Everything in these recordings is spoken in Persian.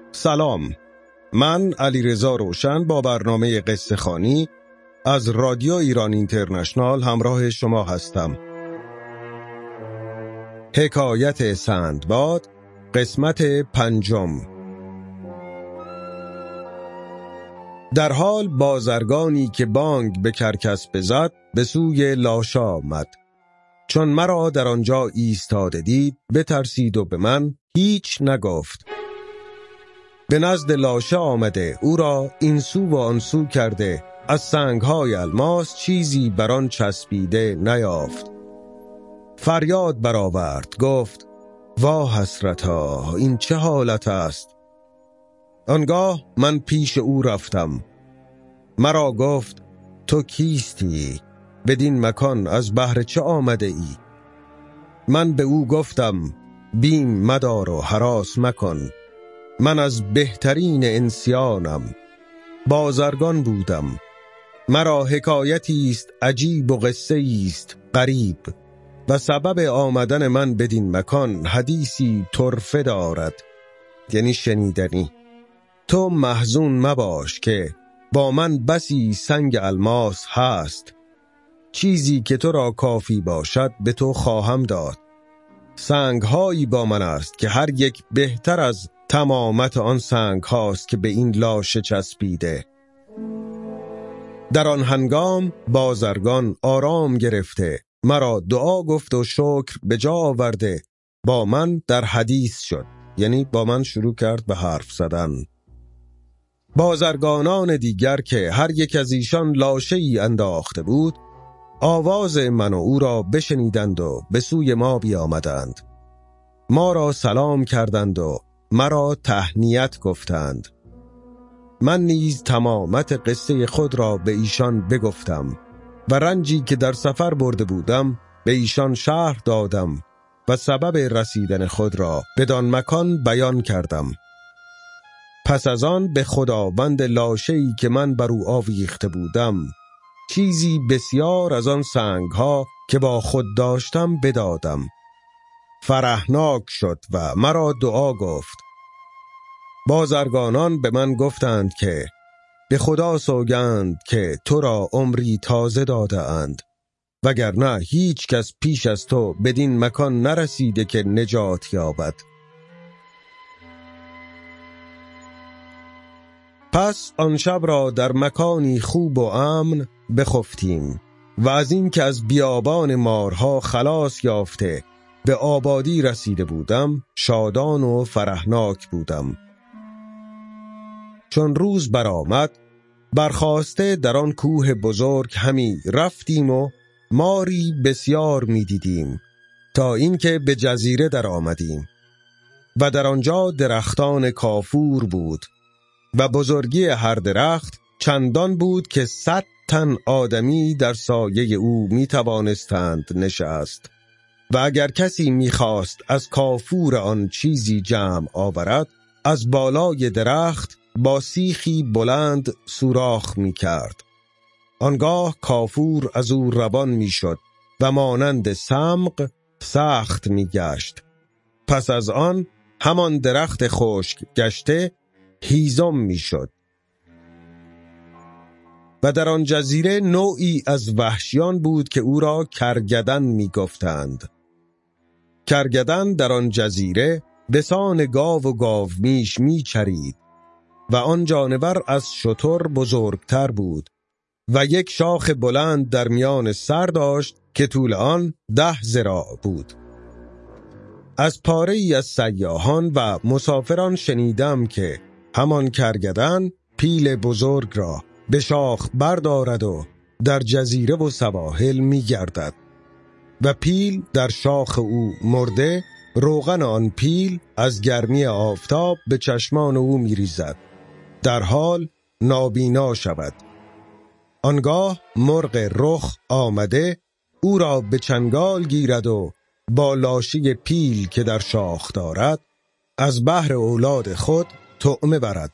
سلام، من علیرضا روشن با برنامه قصه خوانی از رادیو ایران اینترنشنال همراه شما هستم. حکایت سندباد، قسمت 5. در حال بازرگانی که بانگ به کرکس بزد به سوی لاشه آمد. چون مرا در آنجا ایستاده دید بترسید و به من هیچ نگفت. به نزد لاشه آمده او را این سو و آن سو کرده از سنگهای الماس چیزی بر آن چسبیده نیافت. فریاد برآورد، گفت وا حسرتا، این چه حالت است؟ آنگاه من پیش او رفتم. مرا گفت تو کیستی؟ بدین مکان از بهر چه آمده ای؟ من به او گفتم بیم مدار و هراس مکن. من از بهترین انسیانم، بازرگان بودم. مرا حکایتی است عجیب و قصه است غریب، و سبب آمدن من بدین مکان حدیثی طرفه دارد، یعنی شنیدنی. تو محزون مباش که با من بسی سنگ الماس هست. چیزی که تو را کافی باشد به تو خواهم داد. سنگهایی با من است که هر یک بهتر از تمامت آن سنگ هاست که به این لاشه چسبیده. در آن هنگام بازرگان آرام گرفته مرا دعا گفت و شکر به جا آورده با من در حدیث شد، یعنی با من شروع کرد به حرف زدن. بازرگانان دیگر که هر یک از ایشان لاشه‌ای انداخته بود آواز من و او را بشنیدند و به سوی ما بیامدند. ما را سلام کردند و مرا تهنیت گفتند. من نیز تمامت قصه خود را به ایشان بگفتم و رنجی که در سفر برده بودم به ایشان شرح دادم و سبب رسیدن خود را بدان مکان بیان کردم. پس از آن به خداوند لاشه‌ای که من بر او آویخته بودم چیزی بسیار از آن سنگها که با خود داشتم بدادم. فرحناک شد و مرا دعا گفت. بازرگانان به من گفتند که به خدا سوگند که تو را عمری تازه داده اند، وگرنه هیچ کس پیش از تو بدین مکان نرسیده که نجات یابد. پس آن شب را در مکانی خوب و امن بخفتیم و از این که از بیابان مارها خلاص یافته به آبادی رسیده بودم شادان و فرحناک بودم. چون روز برآمد برخاسته در آن کوه بزرگ همی رفتیم و ماری بسیار می دیدیم تا اینکه به جزیره در آمدیم و در آنجا درختان کافور بود و بزرگی هر درخت چندان بود که 100 تن آدمی در سایه او می توانستند نشست. و اگر کسی می خواست از کافور آن چیزی جمع آورد از بالای درخت با سیخی بلند سوراخ می کرد. آنگاه کافور از او روان می شد و مانند سمغ سخت می گشت. پس از آن همان درخت خشک گشته هیزم می شد. و در آن جزیره نوعی از وحشیان بود که او را کرگدن می گفتند. کرگدن در آن جزیره بسان گاو و گاومیش می چرید و آن جانور از شتر بزرگتر بود و یک شاخ بلند در میان سر داشت که طول آن 10 ذراع بود. از پاره ای از سیاحان و مسافران شنیدم که همان کرگدن پیل بزرگ را به شاخ بردارد و در جزیره و سواحل می گردد و پیل در شاخ او مرده روغن آن پیل از گرمی آفتاب به چشمان او می ریزد در حال نابینا شود. آنگاه مرغ رخ آمده او را به چنگال گیرد و با لاشه پیل که در شاخ دارد از بهر اولاد خود طعمه برد.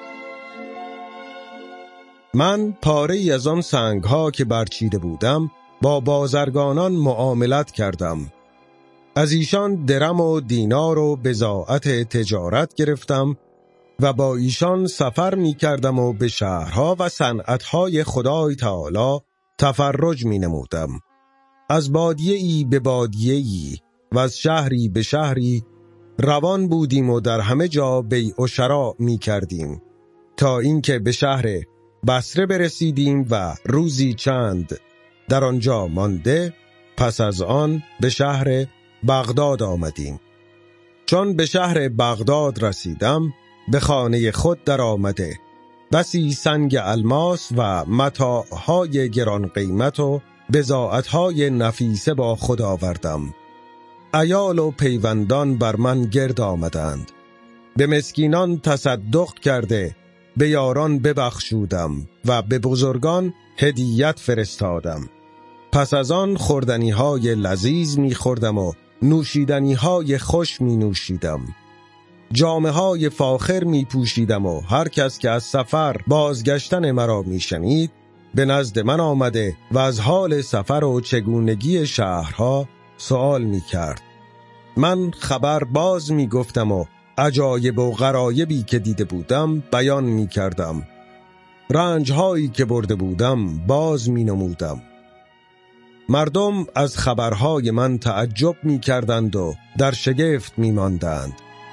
من پاره ای از آن سنگ ها که برچیده بودم با بازرگانان معاملت کردم. از ایشان درم و دینار و بضاعت تجارت گرفتم و با ایشان سفر می کردم و به شهرها و صنعتهای خدای تعالی تفرج می نمودم. از بادیه‌ای به بادیه‌ای و از شهری به شهری روان بودیم و در همه جا بیع و شراء می کردیم تا اینکه به شهر بصره برسیدیم و روزی چند در آنجا مانده، پس از آن به شهر بغداد آمدیم. چون به شهر بغداد رسیدم، به خانه خود در آمده بسی سنگ الماس و متاعهای گران قیمت و بضاعتهای نفیسه با خود آوردم. عیال و پیوندان بر من گرد آمدند. به مسکینان تصدق کرده به یاران ببخشودم و به بزرگان هدیت فرستادم. پس از آن خوردنیهای لذیذ می خوردم و نوشیدنیهای خوش می نوشیدم. جامه های فاخر می پوشیدم و هر کس که از سفر بازگشتن مرا می شنید به نزد من آمده و از حال سفر و چگونگی شهرها سؤال می کرد. من خبر باز می گفتم و عجایب و غرایبی که دیده بودم بیان می کردم. رنجهایی که برده بودم باز می نمودم. مردم از خبرهای من تعجب می کردند و در شگفت می ماندند.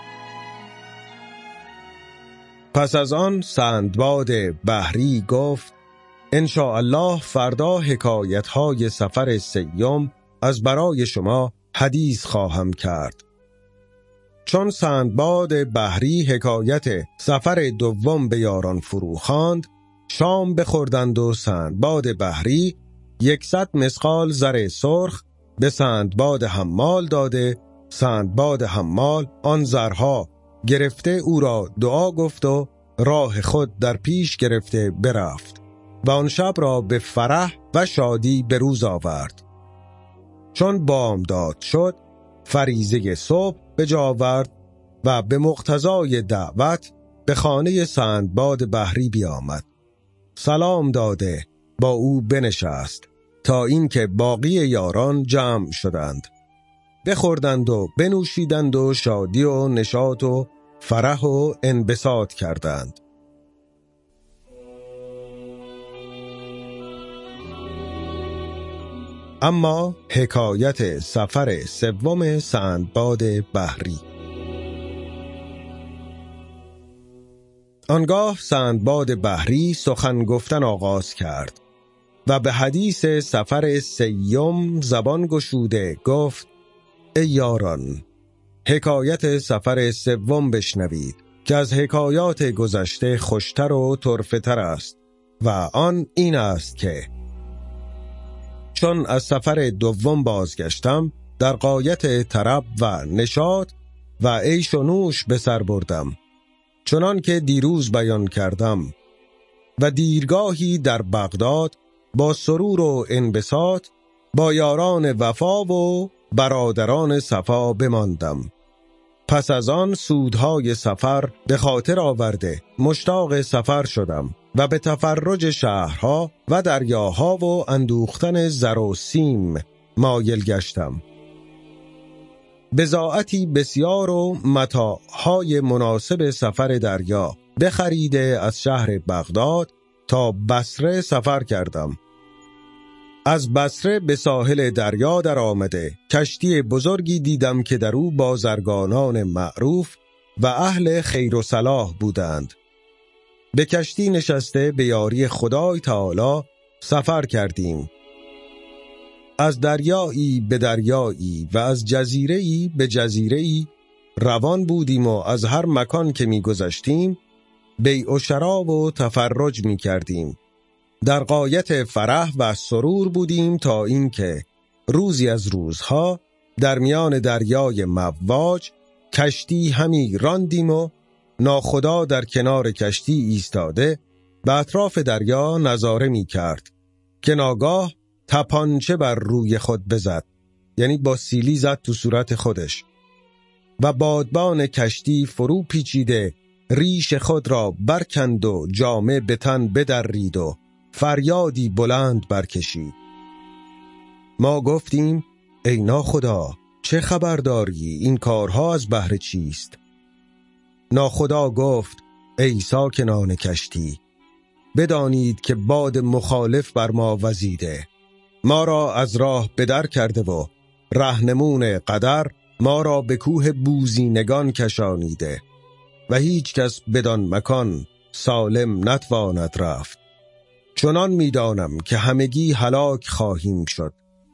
پس از آن سندباد بحری گفت: انشاءالله فردا حکایتهای سفر سیم از برای شما حدیث خواهم کرد. چون سندباد بحری حکایت سفر دوم به یاران فرو خواند، شام بخوردند و سندباد بحری 100 مثقال زر سرخ به سندباد حمال داده، سندباد حمال آن زرها گرفته او را دعا گفت و راه خود در پیش گرفته برفت و آن شب را به فرح و شادی به روز آورد. چون بامداد شد، فریضه صبح به جا آورد و به مقتضای دعوت به خانه سندباد بحری بیامد. سلام داده با او بنشست تا اینکه باقی یاران جمع شدند. بخوردند و بنوشیدند و شادی و نشاط و فرح و انبساط کردند. اما حکایت سفر سوم سندباد بحری. آنگاه سندباد بحری سخن گفتن آغاز کرد و به حدیث سفر سیم زبان گشوده گفت: ای یاران، حکایت سفر سوم بشنوید که از حکایات گذشته خوشتر و طرفه‌تر است و آن این است که چون از سفر دوم بازگشتم، در غایت طرب و نشاط و عیش و نوش به سر بردم، چنان که دیروز بیان کردم، و دیرگاهی در بغداد با سرور و انبساط با یاران وفا و برادران صفا بماندم. پس از آن سودهای سفر به خاطر آورده مشتاق سفر شدم و به تفرج شهرها و دریاها و اندوختن زر و سیم مایل گشتم. بضاعتی بسیار و متاعهای مناسب سفر دریا بخریده از شهر بغداد تا بصره سفر کردم. از بصره به ساحل دریا در آمده کشتی بزرگی دیدم که در او بازرگانان معروف و اهل خیر و صلاح بودند. به کشتی نشسته به یاری خدای تعالی سفر کردیم. از دریایی به دریایی و از جزیره‌ای به جزیره‌ای روان بودیم و از هر مکان که می گذشتیم بیع و شراء و تفرج می کردیم. در غایت فرح و سرور بودیم تا اینکه روزی از روزها در میان دریای مواج کشتی همی راندیم و ناخدا در کنار کشتی ایستاده به اطراف دریا نظاره می کرد که ناگاه تپانچه بر روی خود بزد، یعنی با سیلی زد تو صورت خودش، و بادبان کشتی فرو پیچیده ریش خود را برکند و جامه به تن بدرید و فریادی بلند برکشید. ما گفتیم ای ناخدا چه خبر داری؟ این کارها از بهر چیست؟ ناخدا گفت ای ساکنان کشتی، بدانید که باد مخالف بر ما وزیده، ما را از راه بدر کرده و رهنمون قدر ما را به کوه بوزینگان کشانیده و هیچ کس بدان مکان سالم نتواند رفت. چنان می‌دانم که همگی هلاک خواهیم شد.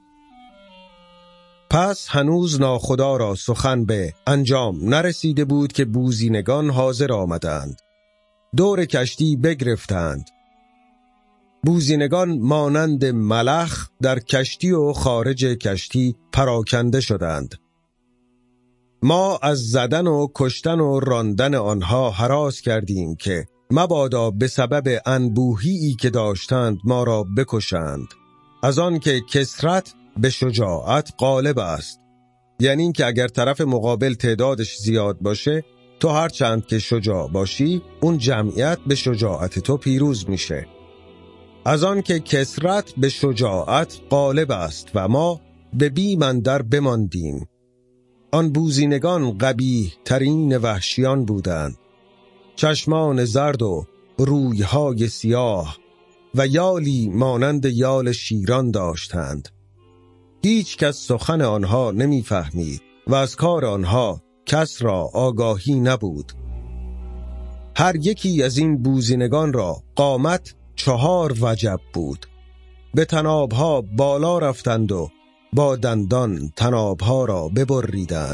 پس هنوز ناخدا را سخن به انجام نرسیده بود که بوزینگان حاضر آمدند، دور کشتی بگرفتند. بوزینگان مانند ملخ در کشتی و خارج کشتی پراکنده شدند. ما از زدن و کشتن و راندن آنها هراس کردیم که مبادا به سبب انبوهی که داشتند ما را بکشند، از آن که کثرت به شجاعت غالب است. یعنی این که اگر طرف مقابل تعدادش زیاد باشه، تو هر چند که شجاع باشی اون جمعیت به شجاعت تو پیروز میشه. از آن که کثرت به شجاعت غالب است و ما به بیم اندر بماندیم. آن بوزینگان قبیح ترین وحشیان بودند، چشمان زرد و رویهای سیاه و یالی مانند یال شیران داشتند. هیچ کس سخن آنها نمیفهمید و از کار آنها کس را آگاهی نبود. هر یکی از این بوزینگان را قامت 4 وجب بود. به تنابها بالا رفتند و با دندان تنابها را ببریدند.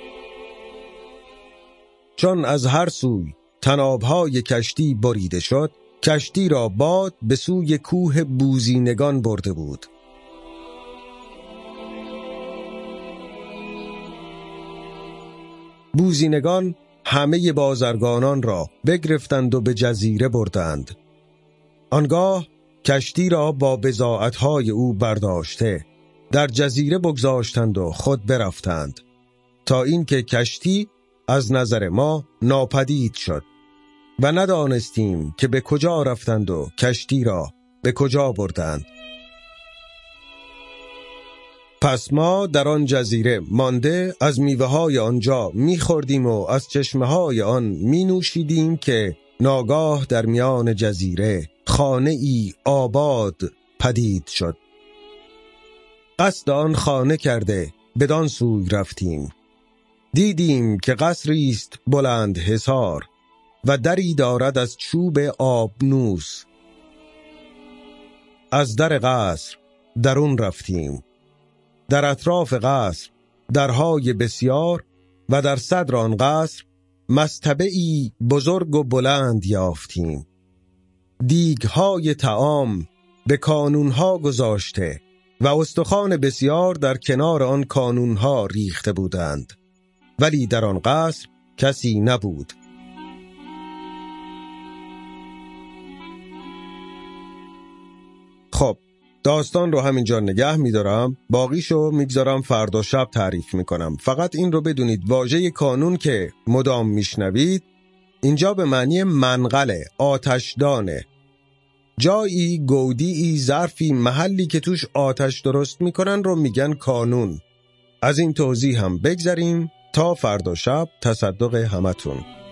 چون از هر سوی تنابهای کشتی بریده شد، کشتی را باد به سوی کوه بوزینگان برده بود. بوزینگان همه بازرگانان را بگرفتند و به جزیره بردند. آنگاه کشتی را با بضاعتهای او برداشته در جزیره بگذاشتند و خود برفتند، تا اینکه کشتی از نظر ما ناپدید شد و ندانستیم که به کجا رفتند و کشتی را به کجا بردند. پس ما در آن جزیره مانده از میوه‌های آنجا می‌خوردیم و از چشمه‌های آن می‌نوشیدیم که ناگاه در میان جزیره خانه ای آباد پدید شد. قصد آن خانه کرده بدان سوی رفتیم. دیدیم که قصری است بلند حصار و دری دارد از چوب آبنوس. از در قصر درون رفتیم. در اطراف قصر درهای بسیار و در صدر آن قصر مصطبه‌ای بزرگ و بلند یافتیم. دیگهای طعام به کانونها گذاشته و استخوان بسیار در کنار آن کانونها ریخته بودند، ولی در آن قصر کسی نبود. خب داستان رو همینجا نگه می‌دارم، باقیشو میگذارم فردا شب تعریف میکنم. فقط این رو بدونید واژه کانون که مدام میشنوید اینجا به معنی منقله، آتشدانه، جایی، گودی، ظرفی، محلی که توش آتش درست میکنن رو میگن کانون. از این توضیح هم بگذریم تا فردا شب. تصدق همتون.